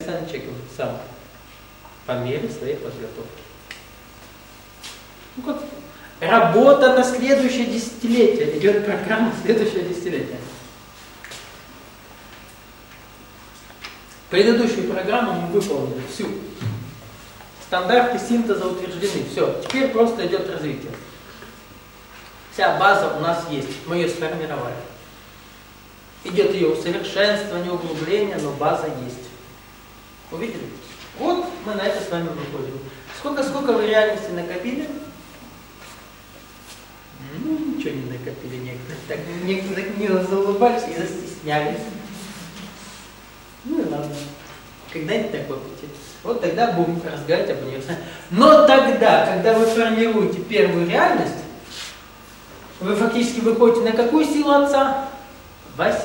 универсальным человеком сам по мере своей подготовки. Ну, как работа на следующее десятилетие. Идет программа следующее десятилетие. Предыдущую программу мы выполнили всю. Стандарты синтеза утверждены. Все. Теперь просто идет развитие. Вся база у нас есть. Мы ее сформировали. Идет ее усовершенствование, углубление, но база есть. Увидели? Вот мы на это с вами выходим. Сколько вы реальности накопили? Ну, ничего не накопили некоторые. Некоторые не заулыбались и застеснялись. Ну и ладно. Когда-нибудь накопите. Вот тогда будем разговаривать об универсальном. Но тогда, когда вы формируете первую реальность, вы фактически выходите на какую силу Отца? 8-ю.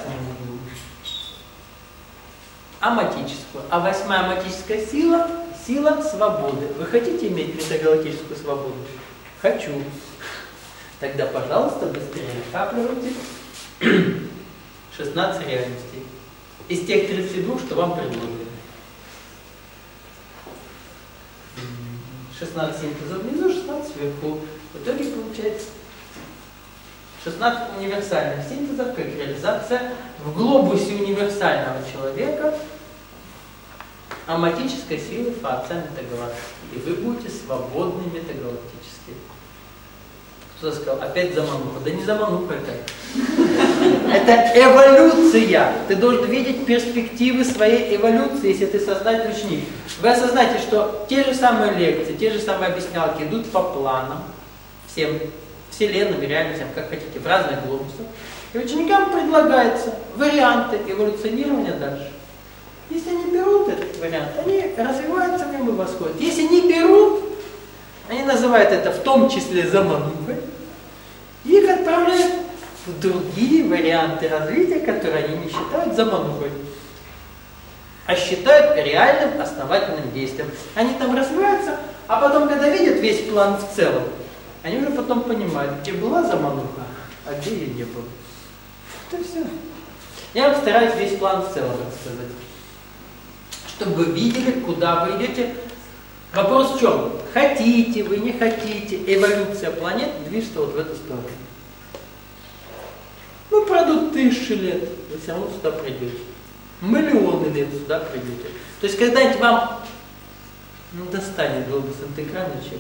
Аматическую. А 8-я аматическая сила – сила свободы. Вы хотите иметь метагалактическую свободу? Хочу. Тогда, пожалуйста, быстрее накапливайте 16 реальностей. Из тех 32, что вам предложили. 16 синтезов внизу, 16 сверху. В итоге получается 16 универсальных синтезов, как реализация в глобусе универсального человека аматической силы Фа-Отца метагалактики. И вы будете свободны метагалактически. Кто-то сказал, опять замануха. Да не замануха это. Это эволюция. Ты должен видеть перспективы своей эволюции, если ты сознательный ученик. Вы осознаете, что те же самые лекции, те же самые объяснялки идут по планам, всем вселенным, реальностям, как хотите, в разных глобусах. И ученикам предлагается варианты эволюционирования дальше. Если они берут этот вариант, они развиваются в нем и восходят. Если не берут, они называют это в том числе заманухой, и их отправляют в другие варианты развития, которые они не считают заманухой, а считают реальным основательным действием. Они там развиваются, а потом, когда видят весь план в целом, они уже потом понимают, где была замануха, а где ее не было. Это все. Я вам стараюсь весь план в целом рассказать, чтобы вы видели, куда вы идете. Вопрос в чем? Хотите вы, не хотите, эволюция планет движется вот в эту сторону. Ну, пройдут 1000 лет, вы все равно сюда придете. Миллионы лет сюда придете. То есть, когда-нибудь вам достанет глобус интегральничек,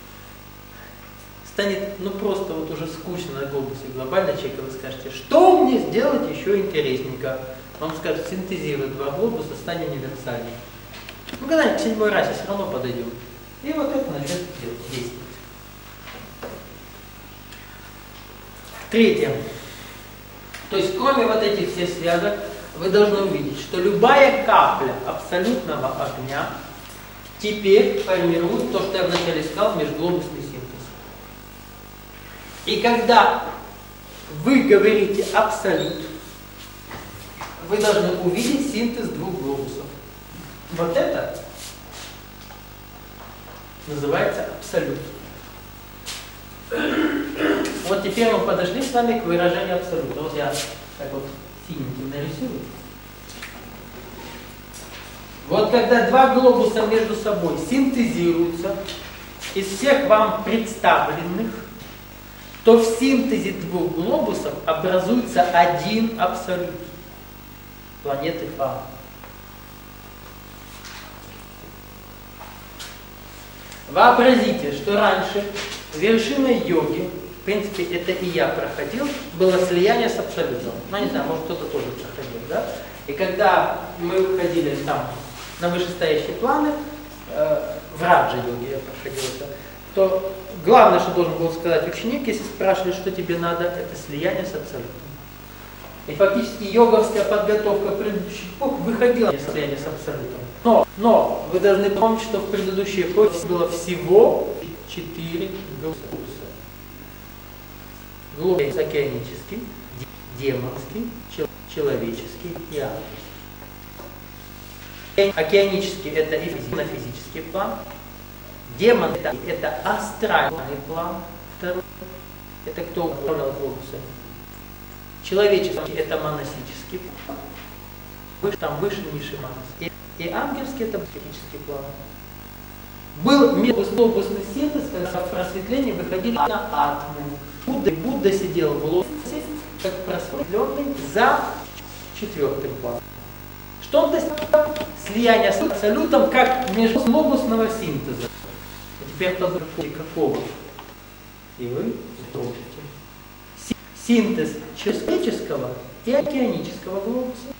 станет, просто вот уже скучно на глобусе глобальный человек, и вы скажете, что мне сделать еще интересненько? Вам скажут, синтезируй 2 глобуса, стань универсальней. Когда-нибудь в 7-й расе все равно подойдем. И вот это начнет действовать. Третье. То есть, кроме вот этих всех связок, вы должны увидеть, что любая капля абсолютного огня теперь формирует то, что я вначале сказал, межглобусный синтез. И когда вы говорите абсолют, вы должны увидеть синтез 2 глобусов. Вот это называется абсолют. Вот теперь мы подошли с вами к выражению абсолюта. Вот я так вот синеньким нарисую. Вот когда 2 глобуса между собой синтезируются из всех вам представленных, то в синтезе 2 глобусов образуется один абсолют планеты Фа. Вообразите, что раньше вершиной йоги, в принципе, это и я проходил, было слияние с абсолютом. Ну, не знаю, может кто-то тоже проходил, да? И когда мы выходили там на вышестоящие планы, в раджа-йоге я проходил это, то главное, что должен был сказать ученик, если спрашивали, что тебе надо, это слияние с абсолютом. И фактически йоговская подготовка предыдущих эпох выходила из слияния с абсолютом. Но вы должны помнить, что в предыдущей эпохе было всего 4 глобуса. Глобус океанический, демонский, человеческий и ангельский. Океанический – это и физический план. Демон – это астральный план. Второй – это кто управлял глобусами. Человеческий – это монастический план. Там выше, ниже монастырь. и ангельский это психический план. Был областный синтез, когда в просветлении выходили на атомы. Будда сидел в лотосе, как просветленный, за четвертым планом. Что он достиг? Слияние с абсолютом, как межлобусного синтеза. И теперь подумайте, какого? И вы слушайте. Синтез человеческого и океанического глобуса.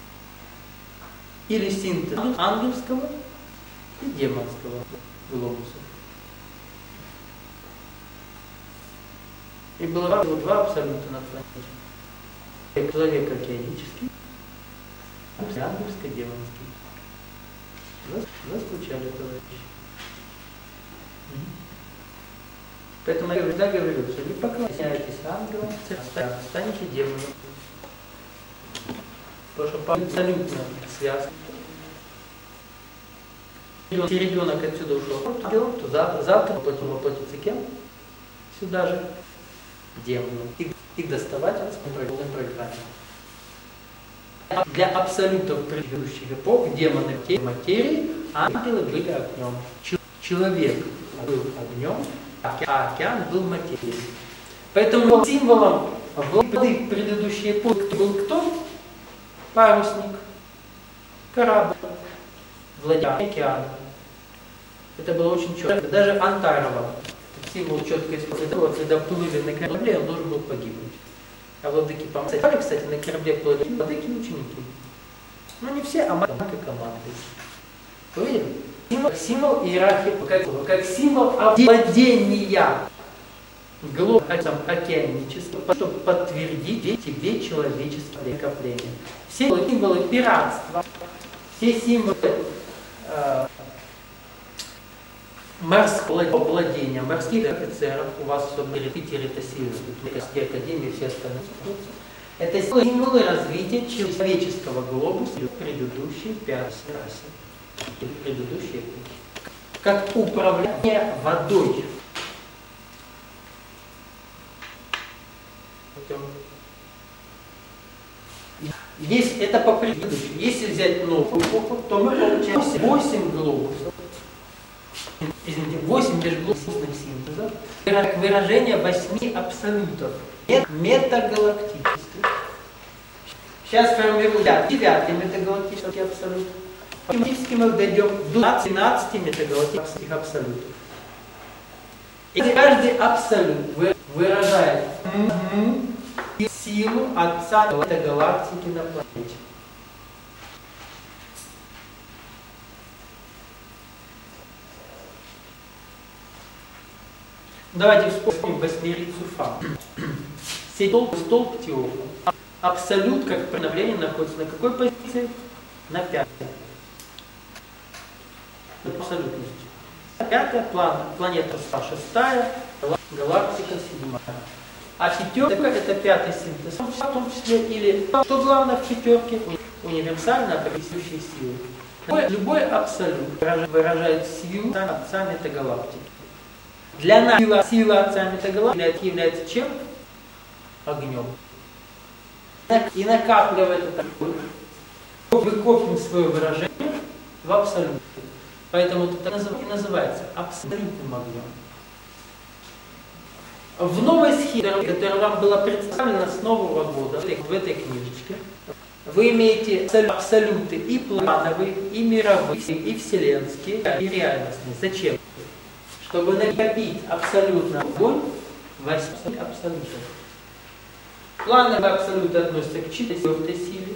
Или синтез ангельского и демонского глобуса. И было два абсолюта на планете. Человек океанический, ангельско-демонский. Заскучали, товарищи. Поэтому я всегда говорю, что вы поклоняетесь ангелам, станете демоном. Потому что абсолютно связано. Если ребенок отсюда ушел ангелом, то завтра воплотится кем? Сюда же. Демоном. Их доставать в полной программе. Для абсолютов предыдущих эпох демоны в материи, ангелы были огнем. Человек был огнем, а океан был материей. Поэтому символом воды предыдущей эпохи был кто? Парусник, корабль, владение океаном. Это было очень четко. Даже Антарова, символ четко использовал, когда плыли на корабле, он должен был погибнуть. А владыки помогали, кстати, на корабле плыли владыки и ученики. Ну не все, а маленькая команда. Вы видели? Символ иерархии, как символ овладения глобусом океаническим, чтобы подтвердить тебе человеческое накопление. Все символы пиратства, все символы морского владения, морских офицеров, у вас в Питере это сильно, в академии все остальные. Это символы развития человеческого глобуса в предыдущей пятой расе, предыдущей эпохи. Как управление водой. Если это по предыдущей. Если взять новую эпоху, то мы получаем 8 глобусов. Извините, 8 межглобусных синтезов. Как выражение 8 абсолютов. Метагалактических. Сейчас формируем 9-й метагалактический абсолют. Фактически мы дойдем до 12 метагалактических абсолютов. И каждый абсолют выражает силу Отца галактики на планете. Давайте вспомним восьмерицу Фа. Столб Теофа. Абсолют, как проявление, находится на какой позиции? На 5. Абсолютность. 5-я планета 6-я, галактика 7-я. А 5-ка это 5-й синтез, в том числе, или что главное в 5-ке? Универсально определяющие силы. Любой абсолют выражает силу Отца метагалактики. Для нас сила Отца метагалактики является чем? Огнем. И накапливает это, мы копим свое выражение в абсолюте. Поэтому это и называется абсолютным огнем. В новой схеме, которая вам была представлена с Нового года, в этой книжечке, вы имеете абсолюты и плановые, и мировые, и вселенские, и реальностные. Зачем? Чтобы накопить абсолютно огонь в 8 абсолютах. Плановые абсолюты относятся к 4-й силе.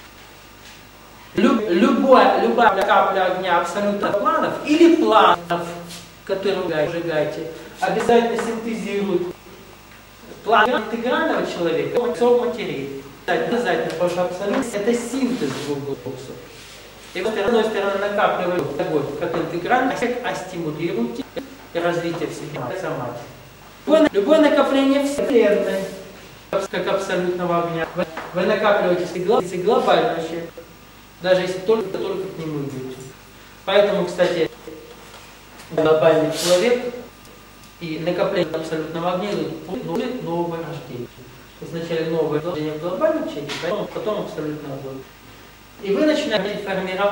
Любая капля огня абсолютно планов или планов, которые вы сжигаете, обязательно синтезируют план интегрального человека в материи. Обязательно, потому что абсолют это синтез двух глобусов. И вот с одной стороны накапливают огонь как интегральный, а стимулируете развитие в себе соматики. Любое накопление Вселенной, как абсолютного огня, вы накапливаете глобальный человек, даже если только к нему идете. Поэтому, кстати, глобальный человек и накопление абсолютного огня идут новое рождение. Вначале новое рождение в глобальном человеке, потом абсолютно огонь. И вы начинаете формировать